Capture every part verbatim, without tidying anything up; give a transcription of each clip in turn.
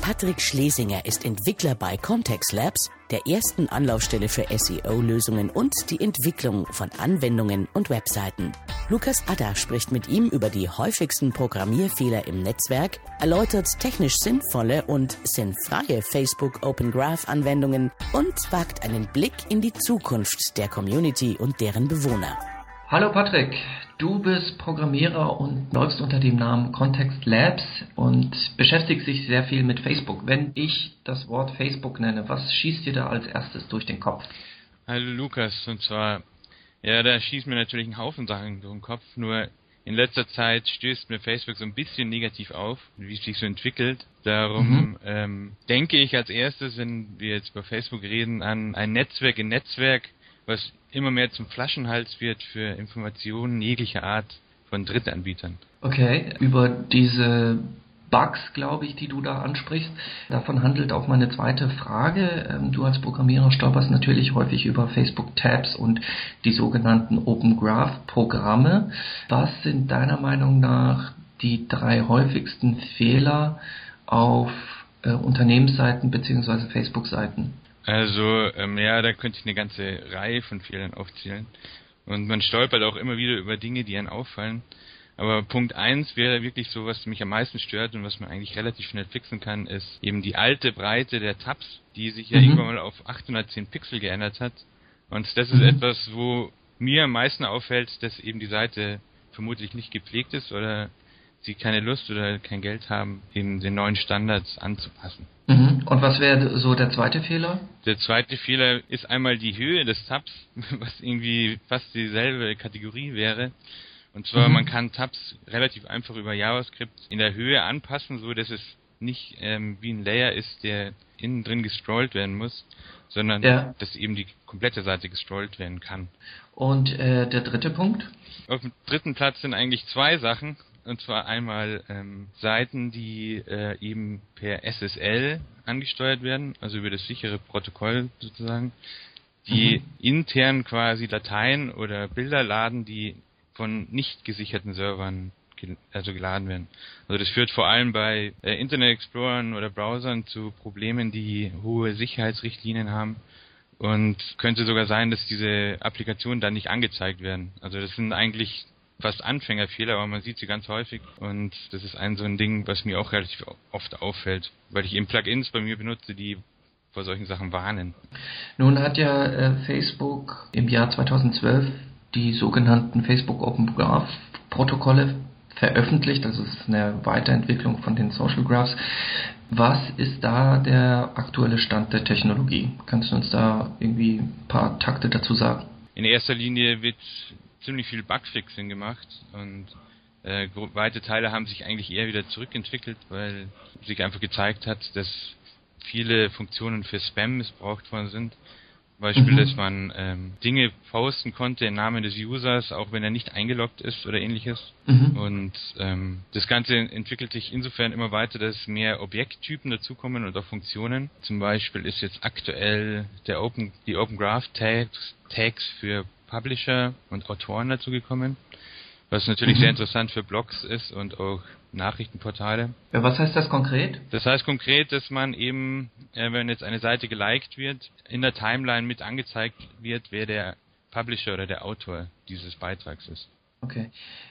Patrick Schlesinger ist Entwickler bei Context Labs, der ersten Anlaufstelle für S E O-Lösungen und die Entwicklung von Anwendungen und Webseiten. Lukas Adder spricht mit ihm über die häufigsten Programmierfehler im Netzwerk, erläutert technisch sinnvolle und sinnfreie Facebook Open Graph Anwendungen und wagt einen Blick in die Zukunft der Community und deren Bewohner. Hallo Patrick, du bist Programmierer und läufst unter dem Namen Context Labs und beschäftigst dich sehr viel mit Facebook. Wenn ich das Wort Facebook nenne, was schießt dir da als erstes durch den Kopf? Hallo Lukas, und zwar, ja, da schießt mir natürlich ein Haufen Sachen durch den Kopf, nur in letzter Zeit stößt mir Facebook so ein bisschen negativ auf, wie es sich so entwickelt. Darum mhm. ähm, denke ich als erstes, wenn wir jetzt über Facebook reden, an ein Netzwerk in Netzwerk, was immer mehr zum Flaschenhals wird für Informationen jeglicher Art von Drittanbietern. Okay, über diese Bugs, glaube ich, die du da ansprichst, davon handelt auch meine zweite Frage. Du als Programmierer stolperst natürlich häufig über Facebook-Tabs und die sogenannten Open Graph-Programme. Was sind deiner Meinung nach die drei häufigsten Fehler auf äh, Unternehmensseiten bzw. Facebook-Seiten? Also, ähm, ja, da könnte ich eine ganze Reihe von Fehlern aufzählen. Und man stolpert auch immer wieder über Dinge, die einem auffallen. Aber Punkt eins wäre wirklich so, was mich am meisten stört und was man eigentlich relativ schnell fixen kann, ist eben die alte Breite der Tabs, die sich ja mhm. irgendwann mal auf achthundertzehn Pixel geändert hat. Und das ist mhm. etwas, wo mir am meisten auffällt, dass eben die Seite vermutlich nicht gepflegt ist oder sie keine Lust oder kein Geld haben, eben den neuen Standards anzupassen. Mhm. Und was wäre so der zweite Fehler? Der zweite Fehler ist einmal die Höhe des Tabs, was irgendwie fast dieselbe Kategorie wäre. Und zwar, mhm. man kann Tabs relativ einfach über JavaScript in der Höhe anpassen, so dass es nicht ähm, wie ein Layer ist, der innen drin gescrollt werden muss, sondern ja. dass eben die komplette Seite gescrollt werden kann. Und äh, der dritte Punkt? Auf dem dritten Platz sind eigentlich zwei Sachen. Und zwar einmal ähm, Seiten, die äh, eben per S S L angesteuert werden, also über das sichere Protokoll sozusagen, die mhm. intern quasi Dateien oder Bilder laden, die von nicht gesicherten Servern gel- also geladen werden. Also das führt vor allem bei äh, Internet Explorern oder Browsern zu Problemen, die hohe Sicherheitsrichtlinien haben. Und könnte sogar sein, dass diese Applikationen dann nicht angezeigt werden. Also das sind eigentlich fast Anfängerfehler, aber man sieht sie ganz häufig und das ist ein so ein Ding, was mir auch relativ oft auffällt, weil ich eben Plugins bei mir benutze, die vor solchen Sachen warnen. Nun hat ja äh, Facebook im Jahr zweitausendzwölf die sogenannten Facebook Open Graph Protokolle veröffentlicht, also es ist eine Weiterentwicklung von den Social Graphs. Was ist da der aktuelle Stand der Technologie? Kannst du uns da irgendwie ein paar Takte dazu sagen? In erster Linie wird ziemlich viel Bugfixing gemacht und äh, weite Teile haben sich eigentlich eher wieder zurückentwickelt, weil sich einfach gezeigt hat, dass viele Funktionen für Spam missbraucht worden sind. Zum Beispiel, mhm. dass man ähm, Dinge posten konnte im Namen des Users, auch wenn er nicht eingeloggt ist oder ähnliches. Mhm. Und ähm, das Ganze entwickelt sich insofern immer weiter, dass mehr Objekttypen dazukommen und auch Funktionen. Zum Beispiel ist jetzt aktuell der Open, die Open Graph Tags, Tags für Publisher und Autoren dazu gekommen, was natürlich mhm. sehr interessant für Blogs ist und auch Nachrichtenportale. Ja, was heißt das konkret? Das heißt konkret, dass man eben, äh, wenn jetzt eine Seite geliked wird, in der Timeline mit angezeigt wird, wer der Publisher oder der Autor dieses Beitrags ist. Okay.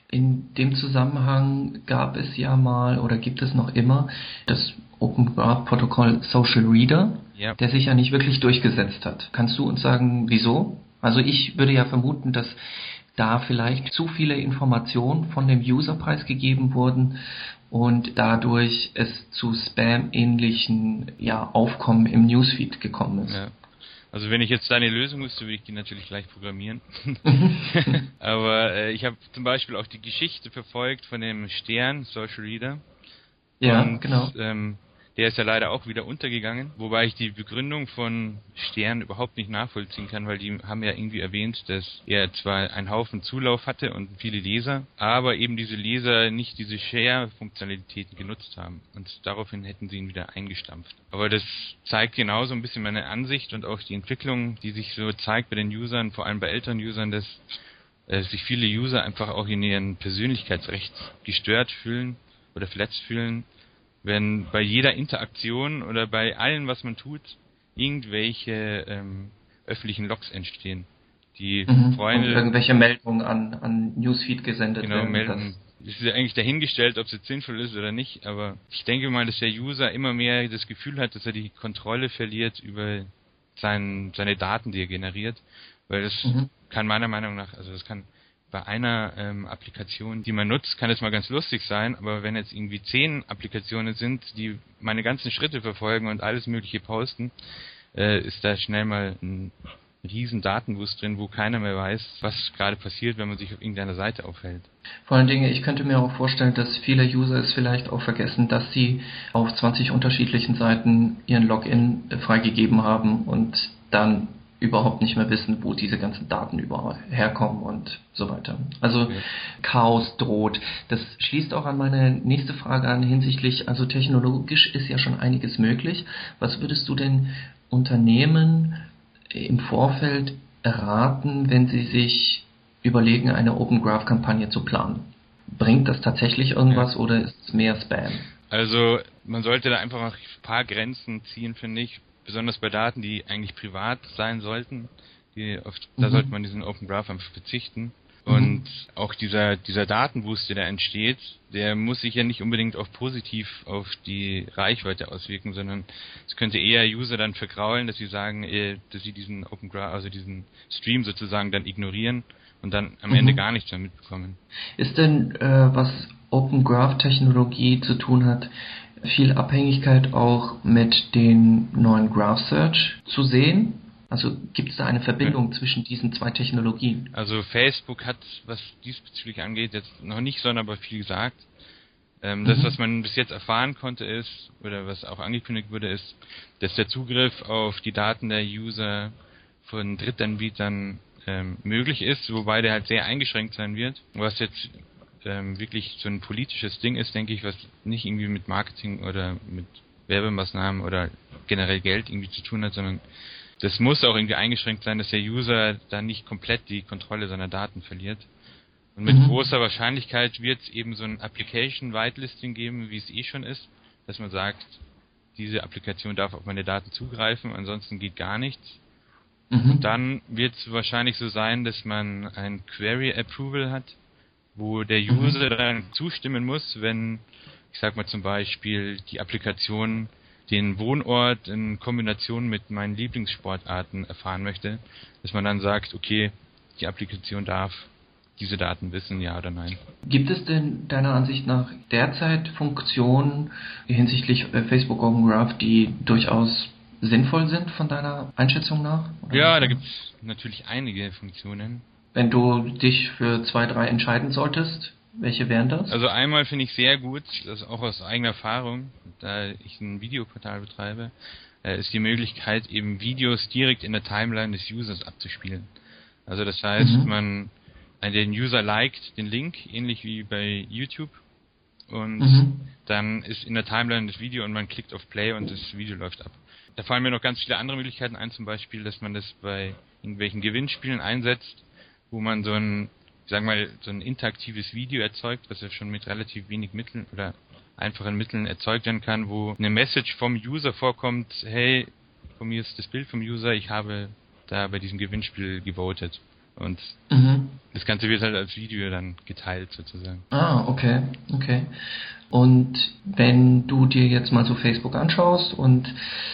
In dem Zusammenhang gab es ja mal oder gibt es noch immer das Open Graph Protokoll Social Reader, ja. der sich ja nicht wirklich durchgesetzt hat. Kannst du uns sagen, wieso? Also ich würde ja vermuten, dass da vielleicht zu viele Informationen von dem User preisgegeben wurden und dadurch es zu Spam-ähnlichen ja, Aufkommen im Newsfeed gekommen ist. Ja. Also wenn ich jetzt deine Lösung wüsste, würde ich die natürlich gleich programmieren. Aber äh, ich habe zum Beispiel auch die Geschichte verfolgt von dem Stern Social Reader. Ja, und, genau. Ähm, der ist ja leider auch wieder untergegangen, wobei ich die Begründung von Stern überhaupt nicht nachvollziehen kann, weil die haben ja irgendwie erwähnt, dass er zwar einen Haufen Zulauf hatte und viele Leser, aber eben diese Leser nicht diese Share-Funktionalitäten genutzt haben und daraufhin hätten sie ihn wieder eingestampft. Aber das zeigt genauso ein bisschen meine Ansicht und auch die Entwicklung, die sich so zeigt bei den Usern, vor allem bei älteren Usern, dass äh, sich viele User einfach auch in ihren Persönlichkeitsrecht gestört fühlen oder verletzt fühlen, wenn bei jeder Interaktion oder bei allem, was man tut, irgendwelche ähm, öffentlichen Logs entstehen. Die mhm. Freunde... Und irgendwelche Meldungen an, an Newsfeed gesendet genau, werden. Meldungen. Es ist ja eigentlich dahingestellt, ob es jetzt sinnvoll ist oder nicht, aber ich denke mal, dass der User immer mehr das Gefühl hat, dass er die Kontrolle verliert über sein, seine Daten, die er generiert, weil das mhm. kann meiner Meinung nach, also das kann bei einer ähm, Applikation, die man nutzt, kann es mal ganz lustig sein, aber wenn jetzt irgendwie zehn Applikationen sind, die meine ganzen Schritte verfolgen und alles Mögliche posten, äh, ist da schnell mal ein riesen Datenwust drin, wo keiner mehr weiß, was gerade passiert, wenn man sich auf irgendeiner Seite aufhält. Vor allen Dingen, ich könnte mir auch vorstellen, dass viele User es vielleicht auch vergessen, dass sie auf zwanzig unterschiedlichen Seiten ihren Login freigegeben haben und dann überhaupt nicht mehr wissen, wo diese ganzen Daten überall herkommen und so weiter. Also okay. Chaos droht. Das schließt auch an meine nächste Frage an hinsichtlich, also technologisch ist ja schon einiges möglich. Was würdest du denn Unternehmen im Vorfeld raten, wenn sie sich überlegen, eine Open Graph Kampagne zu planen? Bringt das tatsächlich irgendwas ja. oder ist es mehr Spam? Also man sollte da einfach noch ein paar Grenzen ziehen, finde ich. Besonders bei Daten, die eigentlich privat sein sollten. Die auf, da mhm. sollte man diesen Open Graph einfach verzichten. Und mhm. auch dieser dieser Datenboost, der da entsteht, der muss sich ja nicht unbedingt auch positiv auf die Reichweite auswirken, sondern es könnte eher User dann vergraulen, dass sie sagen, eh, dass sie diesen Open Graph, also diesen Stream sozusagen dann ignorieren und dann am mhm. Ende gar nichts mehr mitbekommen. Ist denn, äh, was Open Graph Technologie zu tun hat, viel Abhängigkeit auch mit den neuen Graph Search zu sehen? Also gibt es da eine Verbindung ja. zwischen diesen zwei Technologien? Also Facebook hat, was diesbezüglich angeht, jetzt noch nicht sonderbar viel gesagt. Ähm, mhm. Das, was man bis jetzt erfahren konnte, ist, oder was auch angekündigt wurde, ist, dass der Zugriff auf die Daten der User von Drittanbietern ähm, möglich ist, wobei der halt sehr eingeschränkt sein wird. Was jetzt ähm, wirklich so ein politisches Ding ist, denke ich, was nicht irgendwie mit Marketing oder mit Werbemaßnahmen oder generell Geld irgendwie zu tun hat, sondern das muss auch irgendwie eingeschränkt sein, dass der User dann nicht komplett die Kontrolle seiner Daten verliert. Und mit mhm. großer Wahrscheinlichkeit wird es eben so ein Application Whitelisting geben, wie es eh schon ist, dass man sagt, diese Applikation darf auf meine Daten zugreifen, ansonsten geht gar nichts. Mhm. Und dann wird es wahrscheinlich so sein, dass man ein Query Approval hat, wo der User mhm. dann zustimmen muss, wenn, ich sag mal zum Beispiel, die Applikation den Wohnort in Kombination mit meinen Lieblingssportarten erfahren möchte, dass man dann sagt, okay, die Applikation darf diese Daten wissen, ja oder nein. Gibt es denn deiner Ansicht nach derzeit Funktionen hinsichtlich Facebook Open Graph, die durchaus sinnvoll sind von deiner Einschätzung nach? Oder ja, da gibt es natürlich einige Funktionen. Wenn du dich für zwei, drei entscheiden solltest, welche wären das? Also einmal finde ich sehr gut, das auch aus eigener Erfahrung, da ich ein Videoportal betreibe, ist die Möglichkeit, eben Videos direkt in der Timeline des Users abzuspielen. Also das heißt, mhm. man den User liked den Link, ähnlich wie bei YouTube, und mhm. dann ist in der Timeline das Video und man klickt auf Play und das Video läuft ab. Da fallen mir noch ganz viele andere Möglichkeiten ein, zum Beispiel, dass man das bei irgendwelchen Gewinnspielen einsetzt, wo man so ein, sagen wir mal, so ein interaktives Video erzeugt, was ja schon mit relativ wenig Mitteln oder einfachen Mitteln erzeugt werden kann, wo eine Message vom User vorkommt, hey, von mir ist das Bild vom User, ich habe da bei diesem Gewinnspiel gewotet. Und mhm. das Ganze wird halt als Video dann geteilt sozusagen. Ah, okay, okay. Und wenn du dir jetzt mal so Facebook anschaust und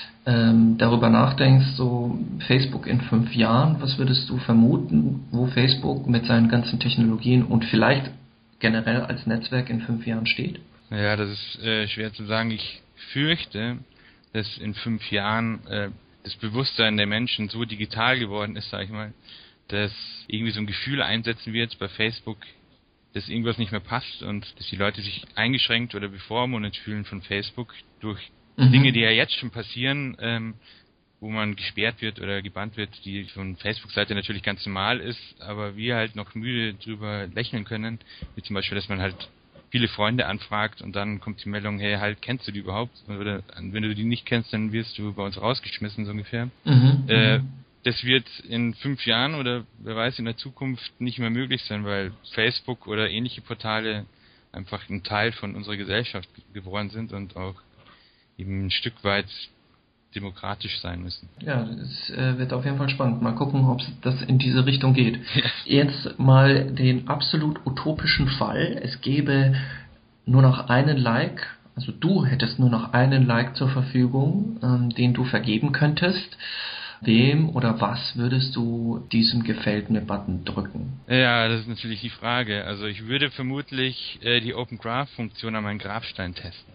ähm, darüber nachdenkst, so Facebook in fünf Jahren, was würdest du vermuten, wo Facebook mit seinen ganzen Technologien und vielleicht generell als Netzwerk in fünf Jahren steht? Ja, das ist äh, schwer zu sagen. Ich fürchte, dass in fünf Jahren äh, das Bewusstsein der Menschen so digital geworden ist, sag ich mal, dass irgendwie so ein Gefühl einsetzen wird bei Facebook, dass irgendwas nicht mehr passt und dass die Leute sich eingeschränkt oder bevormundet fühlen von Facebook durch mhm. Dinge, die ja jetzt schon passieren, ähm, wo man gesperrt wird oder gebannt wird, die von Facebook-Seite natürlich ganz normal ist, aber wir halt noch müde drüber lächeln können, wie zum Beispiel, dass man halt viele Freunde anfragt und dann kommt die Meldung, hey, halt, kennst du die überhaupt? Oder wenn du die nicht kennst, dann wirst du bei uns rausgeschmissen, so ungefähr. Mhm. Äh, Das wird in fünf Jahren oder wer weiß in der Zukunft nicht mehr möglich sein, weil Facebook oder ähnliche Portale einfach ein Teil von unserer Gesellschaft geworden sind und auch eben ein Stück weit demokratisch sein müssen. Ja, es äh, wird auf jeden Fall spannend. Mal gucken, ob das in diese Richtung geht. Ja. Jetzt mal den absolut utopischen Fall. Es gäbe nur noch einen Like, also du hättest nur noch einen Like zur Verfügung, ähm, den du vergeben könntest. Wem oder was würdest du diesem Gefällt mir-Button drücken? Ja, das ist natürlich die Frage. Also ich würde vermutlich äh, die Open Graph-Funktion an meinen Grabstein testen.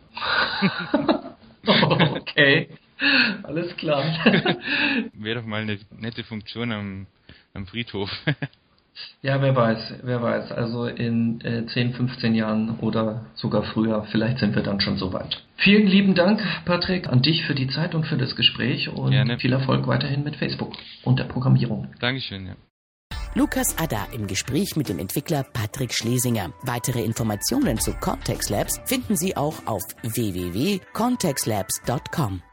Okay, alles klar. Wäre doch mal eine nette Funktion am, am Friedhof. Ja, wer weiß, wer weiß. Also in äh, zehn, fünfzehn Jahren oder sogar früher, vielleicht sind wir dann schon so weit. Vielen lieben Dank, Patrick, an dich für die Zeit und für das Gespräch und Gerne. Viel Erfolg weiterhin mit Facebook und der Programmierung. Dankeschön, ja. Lukas Adda im Gespräch mit dem Entwickler Patrick Schlesinger. Weitere Informationen zu Context Labs finden Sie auch auf w w w punkt context labs punkt com.